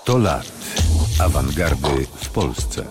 100 lat awangardy w Polsce.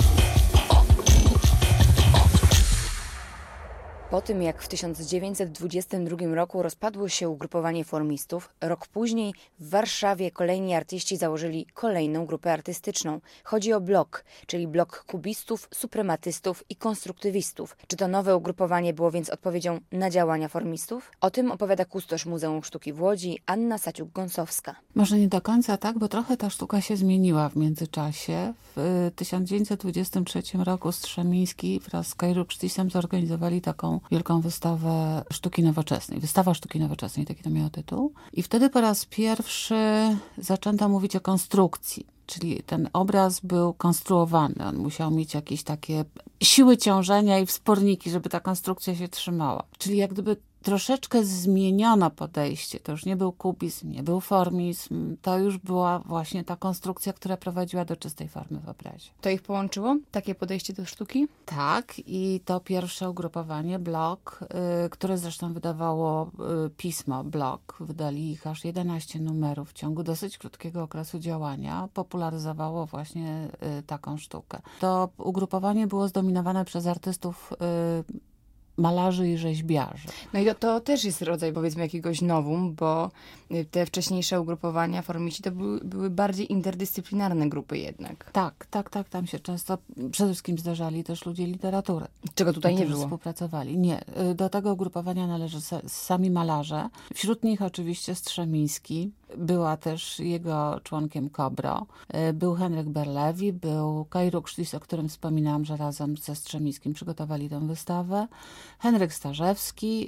Po tym, jak w 1922 roku rozpadło się ugrupowanie formistów, rok później w Warszawie kolejni artyści założyli kolejną grupę artystyczną. Chodzi o blok, czyli blok kubistów, suprematystów i konstruktywistów. Czy to nowe ugrupowanie było więc odpowiedzią na działania formistów? O tym opowiada kustosz Muzeum Sztuki w Łodzi Anna Saciuk-Gąsowska. Może nie do końca tak, bo trochę ta sztuka się zmieniła w międzyczasie. W 1923 roku Strzemiński wraz z Kajru Krztisem zorganizowali taką wielką wystawę sztuki nowoczesnej. Wystawa sztuki nowoczesnej, taki to miał tytuł. I wtedy po raz pierwszy zaczęto mówić o konstrukcji. Czyli ten obraz był konstruowany. On musiał mieć jakieś takie siły ciążenia i wsporniki, żeby ta konstrukcja się trzymała. Czyli jak gdyby troszeczkę zmieniono podejście. To już nie był kubizm, nie był formizm. To już była właśnie ta konstrukcja, która prowadziła do czystej formy w obrazie. To ich połączyło? Takie podejście do sztuki? Tak, i to pierwsze ugrupowanie, Blok, które zresztą wydawało pismo Blok, wydali ich aż 11 numerów w ciągu dosyć krótkiego okresu działania, popularyzowało właśnie taką sztukę. To ugrupowanie było zdominowane przez artystów malarzy i rzeźbiarzy. No i to też jest rodzaj, powiedzmy, jakiegoś nowum, bo te wcześniejsze ugrupowania formiści to były bardziej interdyscyplinarne grupy jednak. Tak. Tam się często przede wszystkim zdarzali też ludzie literatury. Czego tutaj nie było. Współpracowali. Nie. Do tego ugrupowania należy sami malarze. Wśród nich oczywiście Strzemiński. Była też jego członkiem Kobro. Był Henryk Berlewi, był Kajru Krztis, o którym wspominałam, że razem ze Strzemińskim przygotowali tę wystawę. Henryk Starzewski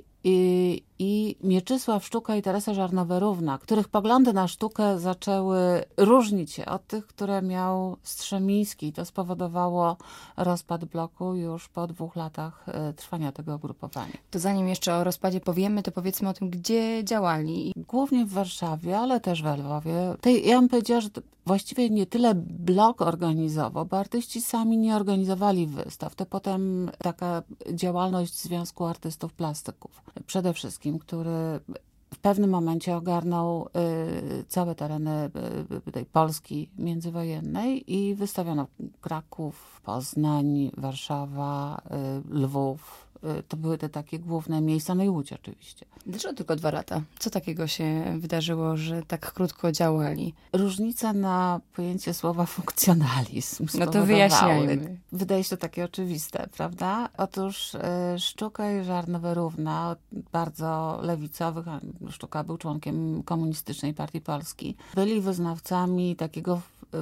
i Mieczysław Sztuka i Teresa Żarnowerówna, których poglądy na sztukę zaczęły różnić się od tych, które miał Strzemiński. To spowodowało rozpad bloku już po 2 latach trwania tego ugrupowania. To zanim jeszcze o rozpadzie powiemy, to powiedzmy o tym, gdzie działali. Głównie w Warszawie, ale też w Lwowie. Ja bym powiedziała, że właściwie nie tyle blok organizował, bo artyści sami nie organizowali wystaw. To potem taka działalność Związku Artystów Plastyków. Przede wszystkim, który w pewnym momencie ogarnął całe tereny tej Polski międzywojennej i wystawiono Kraków, Poznań, Warszawa, Lwów. To były te takie główne miejsca, no i Łódź oczywiście. Dlaczego tylko 2 lata? Co takiego się wydarzyło, że tak krótko działali? Różnica na pojęcie słowa funkcjonalizm. No to wyjaśniajmy. Wydaje się to takie oczywiste, prawda? Otóż Sztuka i Żarnowerówna, bardzo lewicowych, Sztuka był członkiem Komunistycznej Partii Polski, byli wyznawcami takiego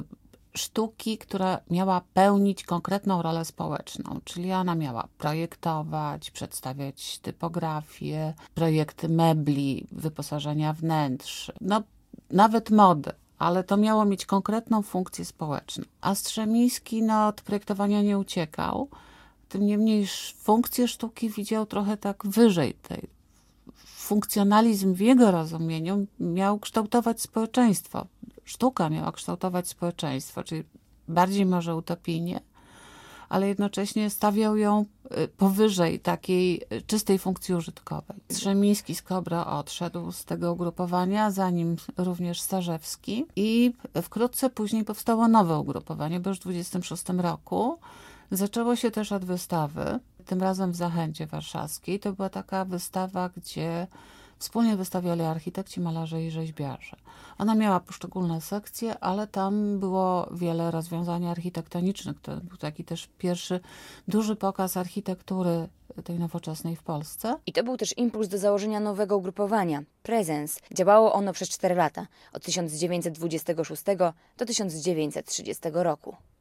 sztuki, która miała pełnić konkretną rolę społeczną, czyli ona miała projektować, przedstawiać typografię, projekty mebli, wyposażenia wnętrz, no nawet mody, ale to miało mieć konkretną funkcję społeczną. A Strzemiński od projektowania nie uciekał, tym niemniej funkcję sztuki widział trochę tak wyżej tej. Funkcjonalizm w jego rozumieniu miał kształtować społeczeństwo. Sztuka miała kształtować społeczeństwo, czyli bardziej może utopijnie, ale jednocześnie stawiał ją powyżej takiej czystej funkcji użytkowej. Strzemiński z Kobro odszedł z tego ugrupowania, za nim również Starzewski i wkrótce później powstało nowe ugrupowanie, bo już w 1926 roku. Zaczęło się też od wystawy, tym razem w Zachęcie Warszawskiej. To była taka wystawa, gdzie wspólnie wystawiali architekci, malarze i rzeźbiarze. Ona miała poszczególne sekcje, ale tam było wiele rozwiązań architektonicznych. To był taki też pierwszy duży pokaz architektury tej nowoczesnej w Polsce. I to był też impuls do założenia nowego ugrupowania, Prezens. Działało ono przez 4 lata, od 1926 do 1930 roku.